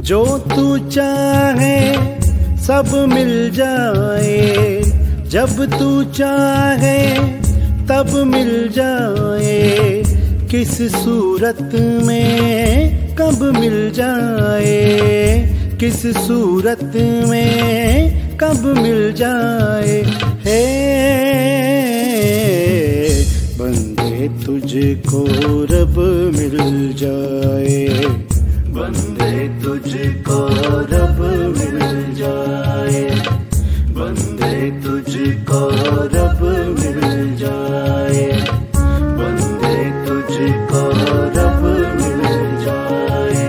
जो तू चाहे सब मिल जाए, जब तू चाहे तब मिल जाए, किस सूरत में कब मिल जाए, किस सूरत में कब मिल जाए। हे बंदे तुझको रब मिल जाए, बंदे तुझको रब मिल जाए, बंदे तुझको रब मिल जाए, बंदे तुझको रब मिल जाए।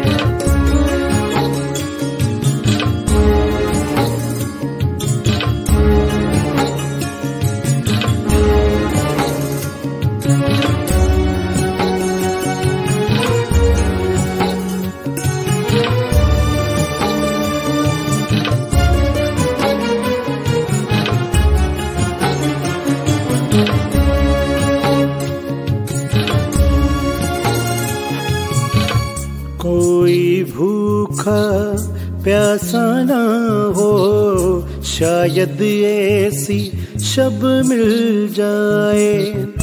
कोई भूखा प्यासा ना हो, शायद ऐसी शब मिल जाए।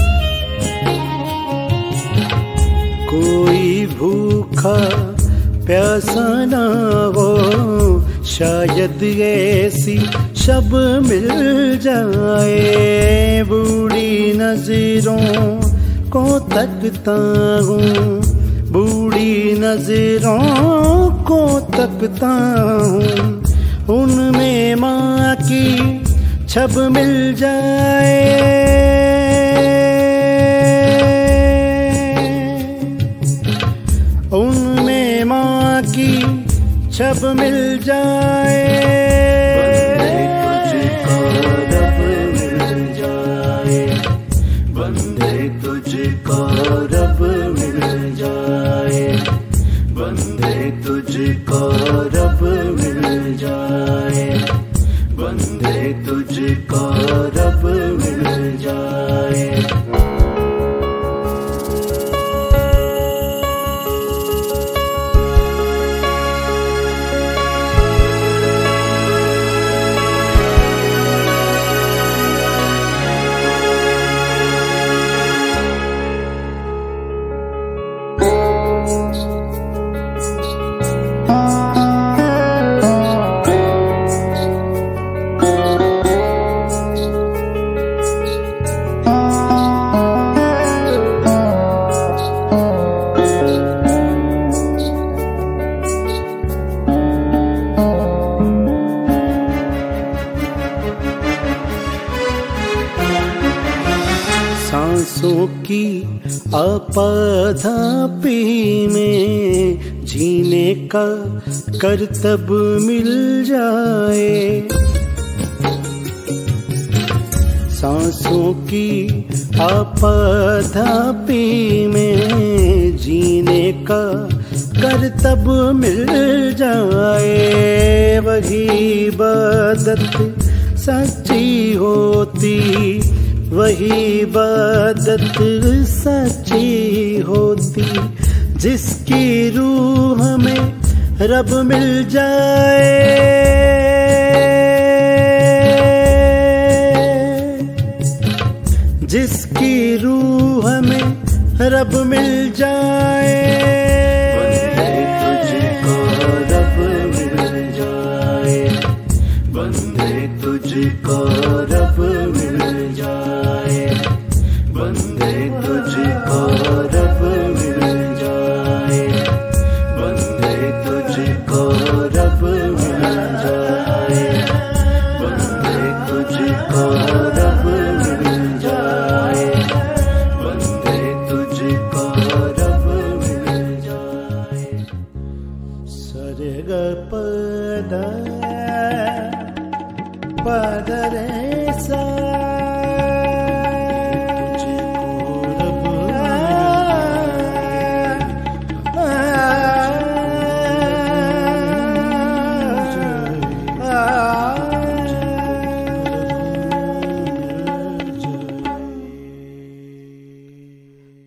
कोई भूखा प्यासा ना हो, शायद ऐसी शब मिल जाए। बूढ़ी नजरों को तकता हूँ, बूढ़ी नजरों को तकता हूँ, उनमें माँ की छब मिल जाए। उनमें माँ की छब मिल जाए। बंदे तुझको रब मिल जाए, बंदे तुझको रब मिल जाए, बंदे तुझको रब मिल जाए। सांसों की आपाधापी में जीने का करतब मिल जाए। सांसों की आपाधापी में जीने का करतब मिल जाए। वही इबादत सच्ची होती, वही इबादत सच्ची होती, जिसकी रूह में रब मिल जाए। जिसकी रूह में रब मिल जाए। बंदे तुझको रब मिल जाए, बंदे तुझको रब मिल जाए, बंदे तुझको रब मिल जाए, बंदे तुझको रब मिल जाए, बंदे तुझको रब मिल जाए। सरग पद पदरे